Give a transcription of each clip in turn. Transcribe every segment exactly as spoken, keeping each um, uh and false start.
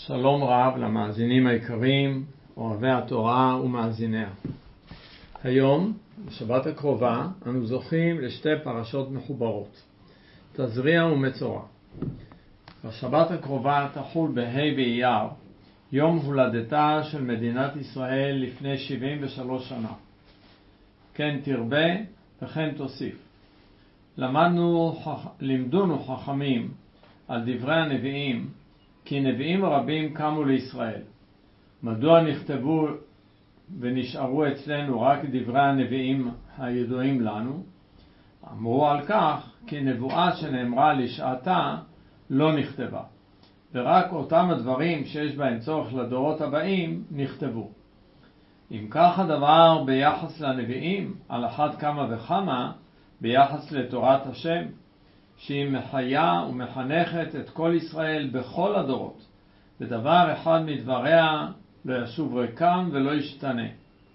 שלום רב למאזינים היקרים, אוהבי התורה ומאזיניה. היום, בשבת הקרובה, אנו זוכים לשתי פרשות מחוברות, תזריע ומצורע. בשבת הקרובה תחול בה' באייר, יום הולדתה של מדינת ישראל לפני שבעים ושלוש שנה. כן תרבה וכן תוסיף. למדנו, לימדונו חכמים על דברי הנביאים, כי נביאים רבים קמו לישראל. מדוע נכתבו ונשארו אצלנו רק דברי הנביאים הידועים לנו? אמרו על כך כי נבואה שנאמרה לשעתה לא נכתבה, ורק אותם הדברים שיש בהם צורך לדורות הבאים נכתבו. אם כך הדבר ביחס לנביאים, על אחת כמה וכמה ביחס לתורת השם, שהיא מחיה ומחנכת את כל ישראל בכל הדורות, ודבר אחד מדבריה לא ישוב ריקם ולא ישתנה.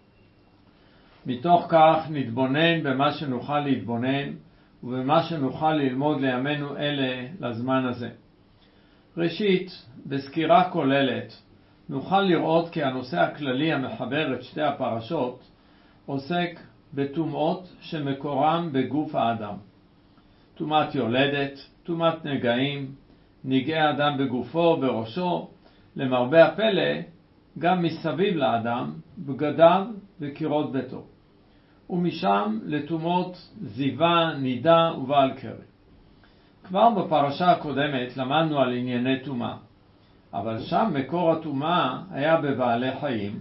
מתוך כך נתבונן במה שנוכל להתבונן, ובמה שנוכל ללמוד לימינו אלה לזמן הזה. ראשית, בסקירה כוללת, נוכל לראות כי הנושא הכללי המחבר את שתי הפרשות עוסק בטומאות שמקורם בגוף האדם. טומאת יולדת, טומאת נגעים, נגעי אדם בגופו, בראשו, למרבה הפלא, גם מסביב לאדם, בגדיו וקירות ביתו. ומשם לטומאות זיווה, נידה ובעל קרי. כבר בפרשה הקודמת למדנו על ענייני טומאה, אבל שם מקור הטומאה היה בבעלי חיים,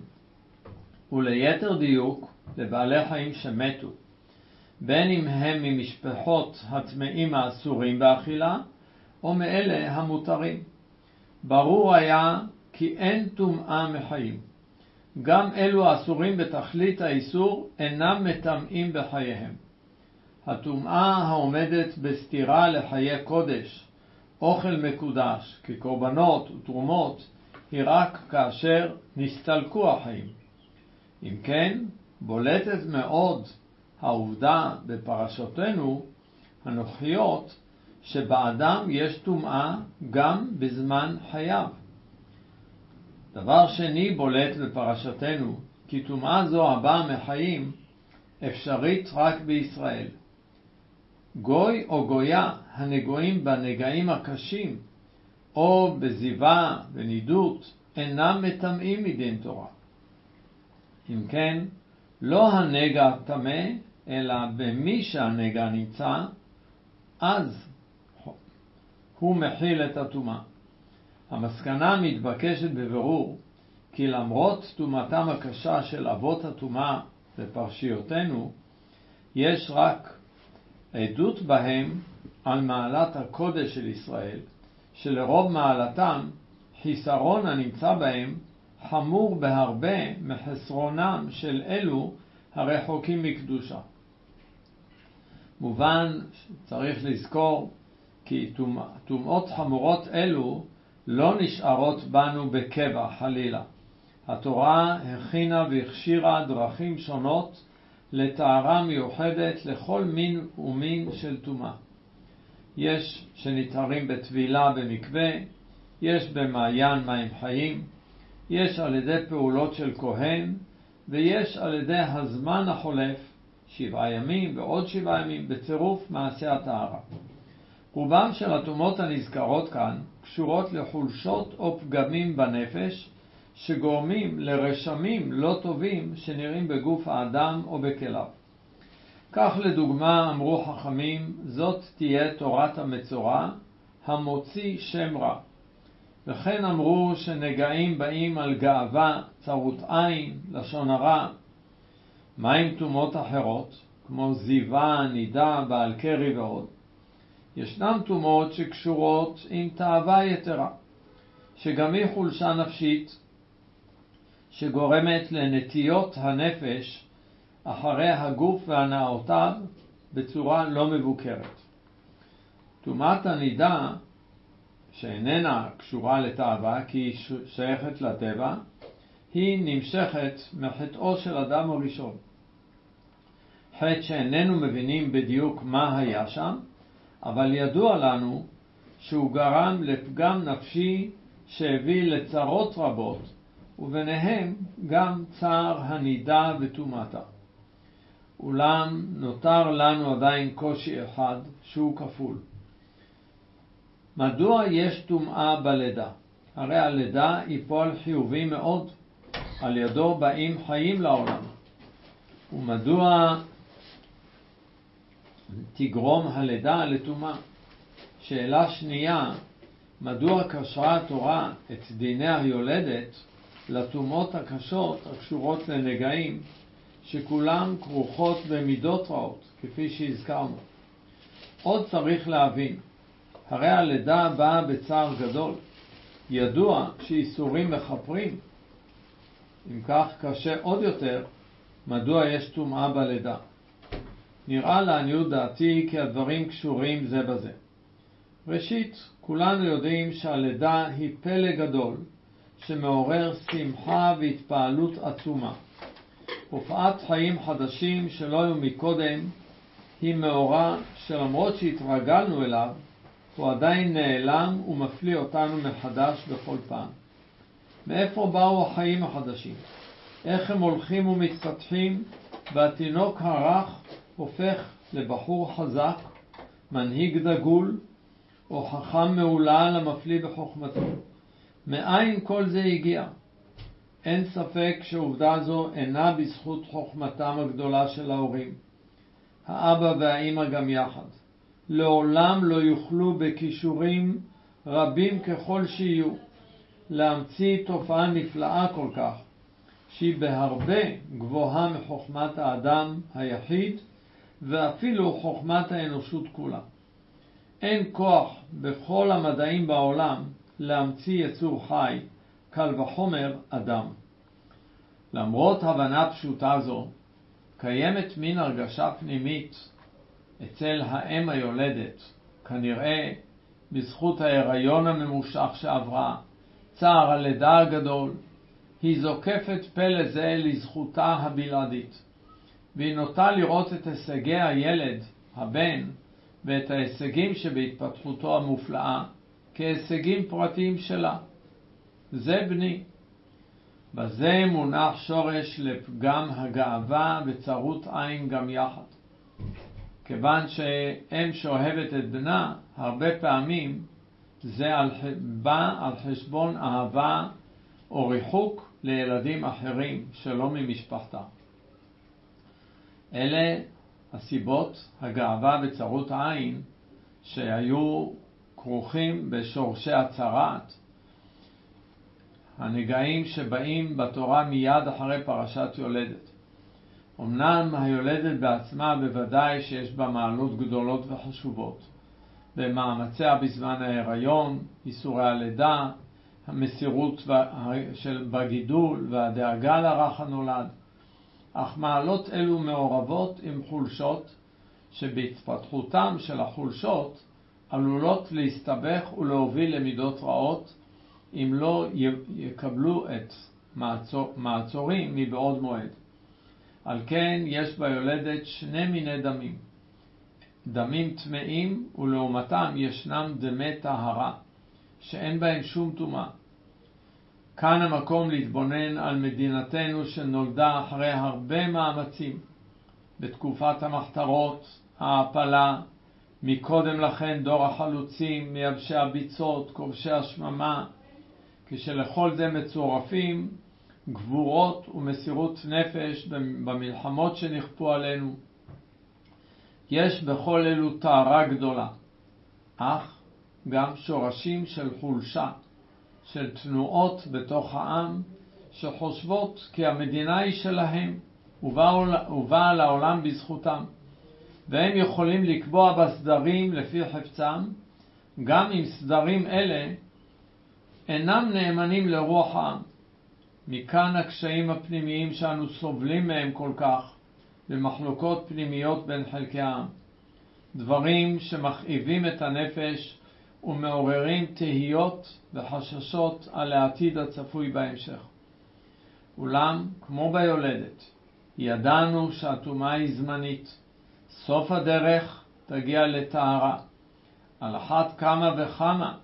וליתר דיוק לבעלי חיים שמתו, בין אם הם ממשפחות הטמאים האסורים באכילה, או מאלה המותרים. ברור היה כי אין טומאה מחיים. גם אלו האסורים בתכלית האיסור אינם מטמאים בחייהם. הטומאה העומדת בסתירה לחיי קודש, אוכל מקודש, כקורבנות ותרומות, היא רק כאשר נסתלקו החיים. אם כן, בולטת מאוד העובדה בפרשותינו הנוכחיות שבאדם יש טומאה גם בזמן חייו. דבר שני בולט בפרשתנו, כי טומאה זו הבאה מחיים אפשרית רק בישראל. גוי או גויה הנגועים בנגעים הקשים או בזיווה ונידות אינם מטמאים מדין תורה. אם כן, לא הנגע טמא, אלא במי שהנגע נמצא, אז הוא מכיל את הטומאה. המסקנה מתבקשת בבירור, כי למרות טומאתם הקשה של אבות הטומאה בפרשיותינו, יש רק עדות בהם על מעלת הקודש של ישראל, שלרוב מעלתם חיסרון הנמצא בהם חמור בהרבה מחסרונם של אלו הרחוקים מקדושה. מובן שצריך לזכור כי טומאות חמורות אלו לא נשארות בנו בקבע חלילה. התורה הכינה והכשירה דרכים שונות לטהרה מיוחדת לכל מין ומין של טומאה. יש שנטהרים בטבילה במקווה, יש במעיין מים חיים, יש על ידי פעולות של כהן, ויש על ידי הזמן החולף, שבעה ימים ועוד שבעה ימים, בצירוף מעשה הטהרה. רובם של הטומאות הנזכרות כאן קשורות לחולשות או פגמים בנפש, שגורמים לרשמים לא טובים שנראים בגוף האדם או בכליו. כך לדוגמה אמרו חכמים, זאת תהיה תורת המצורע, המוציא שם רע. וכן אמרו שנגעים באים על גאווה, צרות עין, לשון הרע. מה עם טומאות אחרות, כמו זיווה, נידה, בעל קרי ועוד? ישנם טומאות שקשורות עם תאווה יתרה, שגם היא חולשה נפשית, שגורמת לנטיות הנפש אחרי הגוף והנאותיו בצורה לא מבוקרת. טומאת הנידה, שאיננה קשורה לתאווה כי היא שייכת לטבע, היא נמשכת מחטאו של אדם הראשון. חטא שאיננו מבינים בדיוק מה היה שם, אבל ידוע לנו שהוא גרם לפגם נפשי שהביא לצרות רבות, וביניהם גם צער הנידה וטומאתה. אולם נותר לנו עדיין קושי אחד שהוא כפול. מדוע יש טומאה בלידה? הרי הלידה היא פועל חיובי מאוד, על ידו באים חיים לעולם. ומדוע תגרום הלידה לטומאה? שאלה שנייה, מדוע קשרה התורה את דיני היולדת לטומאות הקשות הקשורות לנגעים, שכולם כרוכות במידות רעות, כפי שהזכרנו? עוד צריך להבין, הרי הלידה באה בצער גדול, ידוע שאיסורים מחפרים. אם כך קשה עוד יותר, מדוע יש טומאה בלידה? נראה לעניות דעתי כי הדברים קשורים זה בזה. ראשית, כולנו יודעים שהלידה היא פלא גדול שמעורר שמחה והתפעלות עצומה. הופעת חיים חדשים שלא היו מקודם היא מאורע שלמרות שהתרגלנו אליו, הוא עדיין נעלם ומפליא אותנו מחדש בכל פעם. מאיפה באו החיים החדשים? איך הם הולכים ומתפתחים, והתינוק הרך הופך לבחור חזק, מנהיג דגול, או חכם מעולל המפליא בחוכמתו? מאין כל זה הגיע? אין ספק שעובדה זו אינה בזכות חוכמתם הגדולה של ההורים. האבא והאמא גם יחד. לעולם לא יוכלו בכישורים רבים ככל שיהיו להמציא תופעה נפלאה כל כך, שהיא בהרבה גבוהה מחוכמת האדם היחיד ואפילו חוכמת האנושות כולה. אין כוח בכל המדעים בעולם להמציא יצור חי, קל וחומר אדם. למרות הבנה פשוטה זו, קיימת מין הרגשה פנימית אצל האם היולדת, כנראה בזכות ההיריון הממושך שעברה, צער הלידה הגדול, היא זוקפת פלא זה לזכותה הבלעדית, והיא נוטה לראות את הישגי הילד, הבן, ואת ההישגים שבהתפתחותו המופלאה כהישגים פרטיים שלה. זה בני. בזה מונח שורש לפגם הגאווה וצרות עין גם יחד. כיוון שאם שאוהבת את בנה, הרבה פעמים זה על, בא על חשבון אהבה או ריחוק לילדים אחרים שלא ממשפחתה. אלה הסיבות, הגאווה וצרות העין, שהיו כרוכים בשורשי הצרת, הנגעים שבאים בתורה מיד אחרי פרשת יולדת. אמנם היולדת בעצמה בוודאי שיש בה מעלות גדולות וחשובות, במאמציה בזמן ההיריון, איסורי הלידה, המסירות של בגידול והדאגה לרך הנולד, אך מעלות אלו מעורבות עם חולשות, שבהתפתחותם של החולשות עלולות להסתבך ולהוביל למידות רעות, אם לא יקבלו את מעצור, מעצורים מבעוד מועד. על כן יש ביולדת שני מיני דמים, דמים טמאים, ולעומתם ישנם דמי טהרה, שאין בהם שום טומאה. כאן המקום להתבונן על מדינתנו שנולדה אחרי הרבה מאמצים, בתקופת המחתרות, ההפלה, מקודם לכן דור החלוצים, מייבשי הביצות, כובשי השממה, כשלכל זה מצורפים גבורות ומסירות נפש במלחמות שנכפו עלינו. יש בכל אלו טהרה גדולה, אך גם שורשים של חולשה, של תנועות בתוך העם שחושבות כי המדינה היא שלהם ובאה לעולם בזכותם, והם יכולים לקבוע בסדרים לפי חפצם, גם אם סדרים אלה אינם נאמנים לרוח העם. מכאן הקשיים הפנימיים שאנו סובלים מהם כל כך, במחלוקות פנימיות בין חלקי העם, דברים שמכאיבים את הנפש ומעוררים תהיות וחששות על העתיד הצפוי בהמשך. אולם, כמו ביולדת, ידענו שהטומאה היא זמנית, סוף הדרך תגיע לטהרה. על אחת כמה וכמה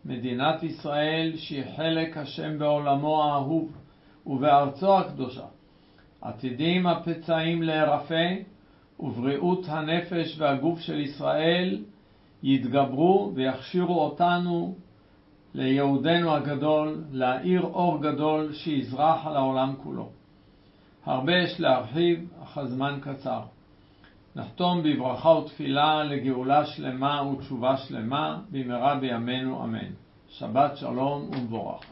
מדינת ישראל שהיא חלק השם בעולמו האהוב ובארצו הקדושה. עתידים הפצעים להירפא, ובריאות הנפש והגוף של ישראל יתגברו ויכשירו אותנו ליהודנו הגדול, להאיר אור גדול שיזרח על העולם כולו. הרבה יש להרחיב, אך הזמן קצר. נחתום בברכה ותפילה לגאולה שלמה ותשובה שלמה במהרה בימינו אמן. שבת שלום ומבורך.